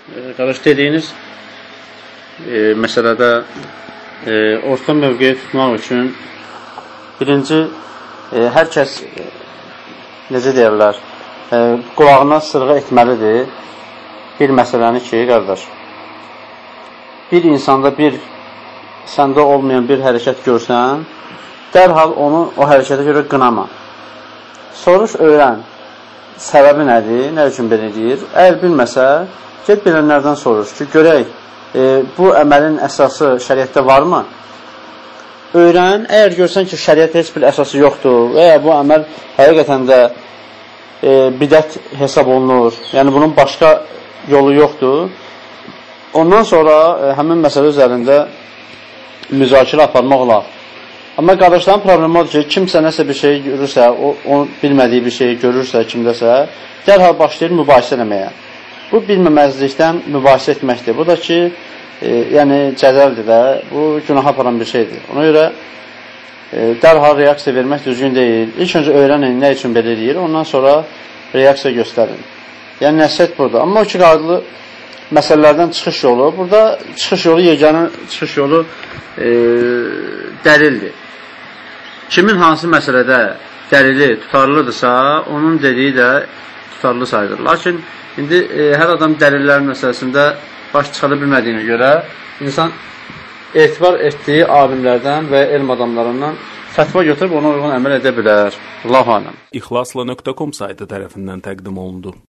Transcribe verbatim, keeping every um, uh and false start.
Qardaş, dediyiniz e, məsələdə e, orta mövqeyi tutmaq üçün birinci e, hər kəs e, necə deyərlər e, qulağına sırğa etməlidir bir məsələni ki, qardaş, bir insanda bir səndə olmayan bir hərəkət görsən, dərhal onu o hərəkətə görə qınama. Soruş, öyrən. Səbəbi nədir? Nə üçün belə deyir? Əgər bilməsə, get bilənlərdən soruş ki, görək, e, bu əməlin əsası şəriətdə varmı? Öyrən, əgər görsən ki, şəriətdə heç bir əsası yoxdur və ya bu əməl həqiqətən də e, bidət hesab olunur, yəni bunun başqa yolu yoxdur, ondan sonra e, həmin məsələ üzərində müzakirə aparmaq olar. Amma qardaşların problemi odur ki, kimsə nəsə bir şey görürsə, o, o bilmədiyi bir şeyi görürsə, kimdəsə, dərhal başlayır mübahisə eləməyə. Bu bilməməzlikdən mübahisə etməkdir. Bu da ki, e, yəni cədəldir də, bu günaha aparan bir şeydir. Ona görə e, dərhal reaksiya vermək düzgün deyil. İlk öncə öyrənin nə üçün belə deyir, ondan sonra reaksiya göstərin. Yəni nəsiyyət burada. Amma o ki, qarlı məsələlərdən çıxış yolu, burada çıxış yolu, yeganə çıxış yolu e, dəlildir. Kimin hansı məsələdə dəlili tutarlıdırsa, onun dediyi də tutarlı sayılır. Lakin indi e, hər adam dəlillərin məsələsində baş çıxara bilmədiyinə görə insan etibar etdiyi alimlərdən və elm adamlarından fətva götürüb ona uyğun əməl edə bilər. Allahu aləm. İxlasla nöqtə com saytı tərəfindən təqdim olundu.